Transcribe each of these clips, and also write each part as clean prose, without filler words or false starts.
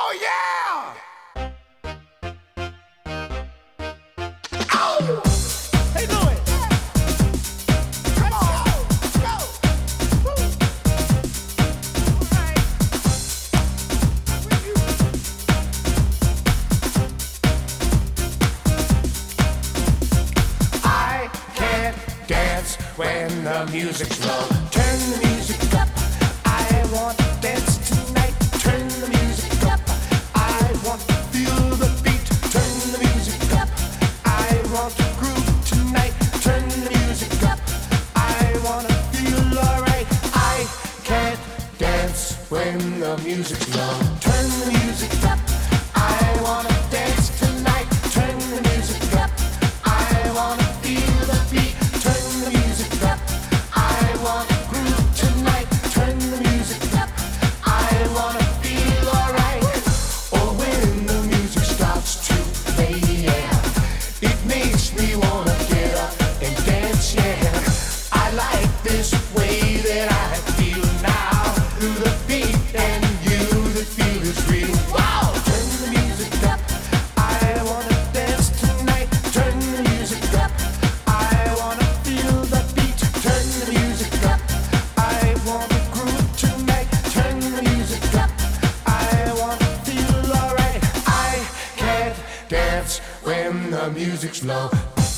Oh yeah! Oh! Hey, Louis! Come on! Let's go! Woo. I can't dance when the music's low. Turn the music up. I want to dance tonight. Turn the music up. I want to feel the beat. Turn the music up. I want to groove tonight. Turn the music up. I want to feel alright. I can't dance when the music's low. Turn the music up. I want to dance tonight. Turn the music up. I want to feel the beat. Turn the music up. I want to groove tonight. Turn the music up. I want to feel alright. Oh, when the music starts to play, yeah, it makes me wanna get up and dance, yeah. I like this way that I feel now. Through the beat and you, the feel is real. Wow! Turn the music up. I wanna dance tonight. Turn the music up. I wanna feel the beat. Turn the music up. I wanna groove tonight. Turn the music up. I wanna feel alright. I can't dance when the music's low.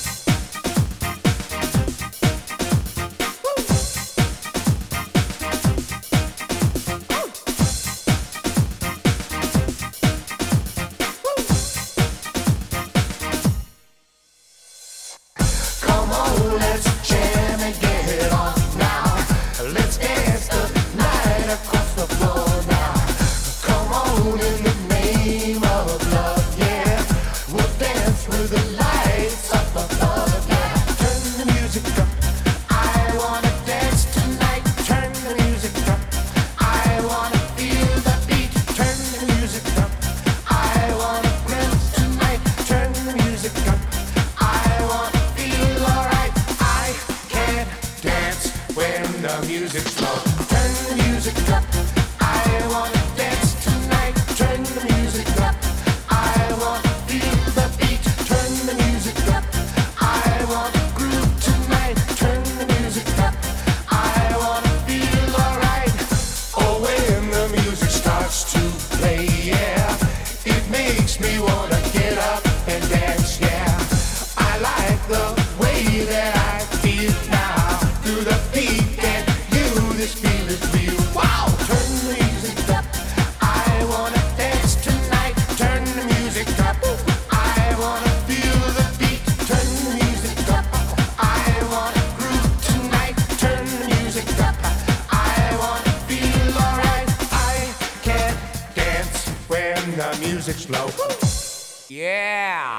Come on, let's jam and get it on now. Let's dance the night across the floor now. Come on, in the name of love, yeah. We'll dance with the lights up above, yeah. Turn the music up. I wanna dance tonight. Turn the music up. I wanna feel the beat. Turn the music up. I wanna groove tonight. Turn the music up. I wanna feel alright. I can't dance when the music's low. Turn the music up. I wanna dance tonight. Turn the music up. I wanna feel the beat. Turn the music up. I wanna groove tonight. Turn the music up. I wanna feel alright. Oh, when the music starts to play, yeah, it makes me wanna get up and dance, yeah. I like the way that I feel now. Through the beat and you, this feel is real. Wow! Turn the music up. I wanna dance tonight. Turn the music up. I wanna feel the beat. Turn the music up. I wanna groove tonight. Turn the music up. I wanna feel alright. I can't dance when the music's low. Yeah!